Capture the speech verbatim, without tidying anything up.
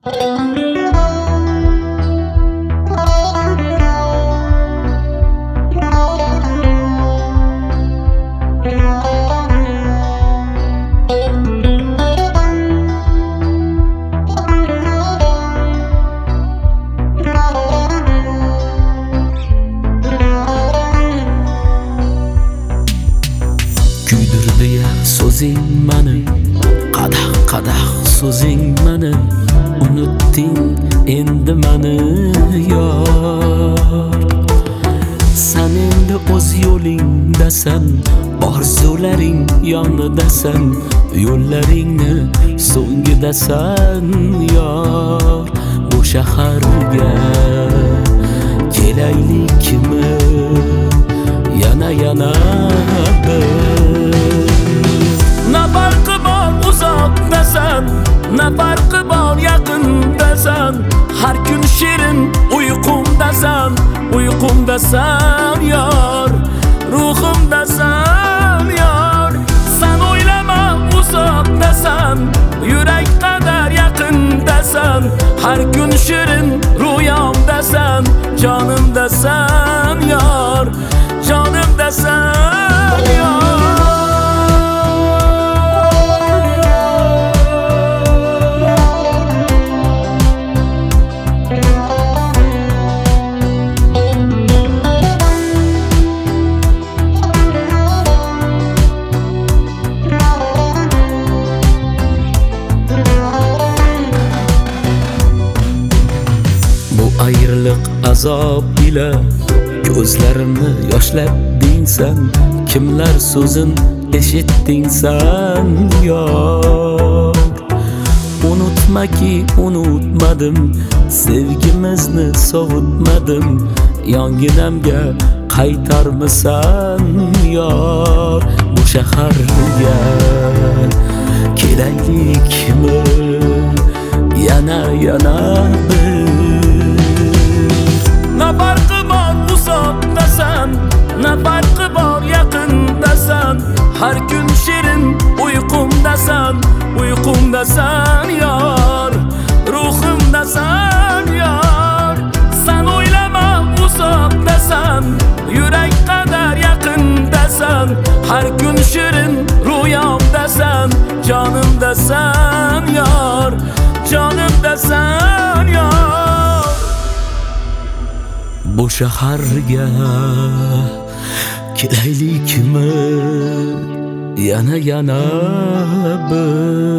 Kuydirdi ya so'zing mani, qadah qadah so'zing mani, unutding endi mani yor. Sen endi o'z yo'lingdasan, orzularing yonidasan, yo'llaringni so'ngidasan yor. Bu shaharga kelaylikmi yana yana bir. Ne farkı var uzakdasan, ne farkı var yakındasan, her gün şirin uykumdasan, uykumdasan yar, ruhumdasan yar. Sen oylama uzakdasan, yürek kadar yakındasan, her gün şirin rüyamdasan, canımdasan yar, canımdasan yar. Ayrılık azab ile gözlerini yoshlading sen, kimler sözün eşittin sen yar. Unutma ki unutmadım, sevgimizni sovutmadım, yonginamga qaytarmisan yar. Bu shaharga kelaylikmi yana yana bir. Ne farkı var uzakdasan, ne farkı var yakındasan, her gün şirin uykumdasan, uykumdasan yar, ruhumdasan yar. Sen oylama uzakdasan, yürek kadar yakındasan, her gün şirin rüyamdasan, canımdasan yar, canımdasan yar. Bu shaharga kelaylikmi yana yana bir.